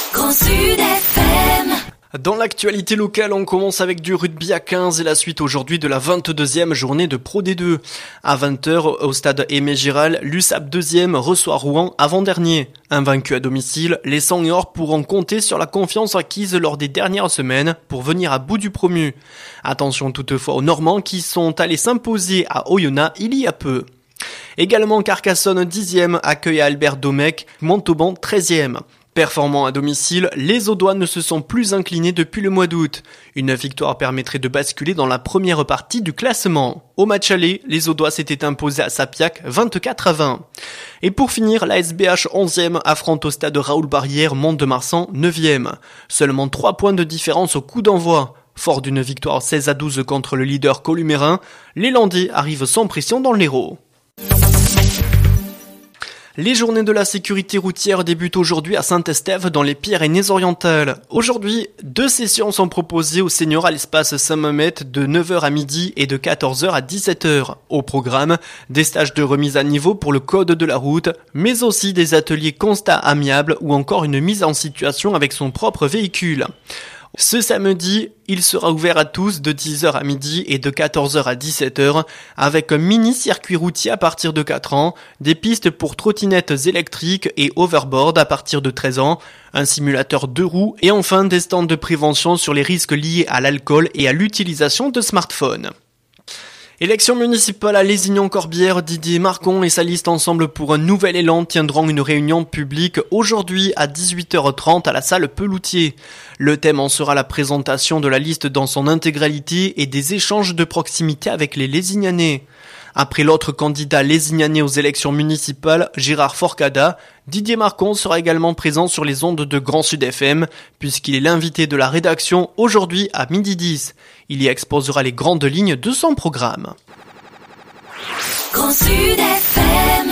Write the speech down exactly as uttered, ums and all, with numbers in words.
Grand Sud F M. Dans l'actualité locale, on commence avec du rugby à quinze et la suite aujourd'hui de la vingt-deuxième journée de Pro D deux. À vingt heures, au stade Aimé Giral, l'U S A P deuxième reçoit Rouen avant-dernier. Invaincus à domicile, les Sang et Or pourront compter sur la confiance acquise lors des dernières semaines pour venir à bout du promu. Attention toutefois aux Normands qui sont allés s'imposer à Oyonnax il y a peu. Également Carcassonne dixième accueille à Albert Domecq, Montauban treizième. Performant à domicile, les Audois ne se sont plus inclinés depuis le mois d'août. Une victoire permettrait de basculer dans la première partie du classement. Au match aller, les Audois s'étaient imposés à Sapiac vingt-quatre à vingt. Et pour finir, la S B H onzième affronte au stade Raoul Barrière Mont-de-Marsan neuvième. Seulement trois points de différence au coup d'envoi. Fort d'une victoire seize à douze contre le leader columérin, les Landais arrivent sans pression dans l'Hérault. Les journées de la sécurité routière débutent aujourd'hui à Saint-Estève dans les Pyrénées-Orientales. Aujourd'hui, deux sessions sont proposées aux seniors à l'espace Saint-Mamet de neuf heures à midi et de quatorze heures à dix-sept heures. Au programme, des stages de remise à niveau pour le code de la route, mais aussi des ateliers constats amiables ou encore une mise en situation avec son propre véhicule. Ce samedi, il sera ouvert à tous de dix heures à midi et de quatorze heures à dix-sept heures avec un mini-circuit routier à partir de quatre ans, des pistes pour trottinettes électriques et overboard à partir de treize ans, un simulateur deux roues et enfin des stands de prévention sur les risques liés à l'alcool et à l'utilisation de smartphones. Élection municipale à Lézignan-Corbière, Didier Marcon et sa liste Ensemble pour un nouvel élan tiendront une réunion publique aujourd'hui à dix-huit heures trente à la salle Peloutier. Le thème en sera la présentation de la liste dans son intégralité et des échanges de proximité avec les Lézignanais. Après l'autre candidat lézignanais aux élections municipales, Gérard Forcada, Didier Marcon sera également présent sur les ondes de Grand Sud F M, puisqu'il est l'invité de la rédaction aujourd'hui à midi dix. Il y exposera les grandes lignes de son programme. Grand Sud F M.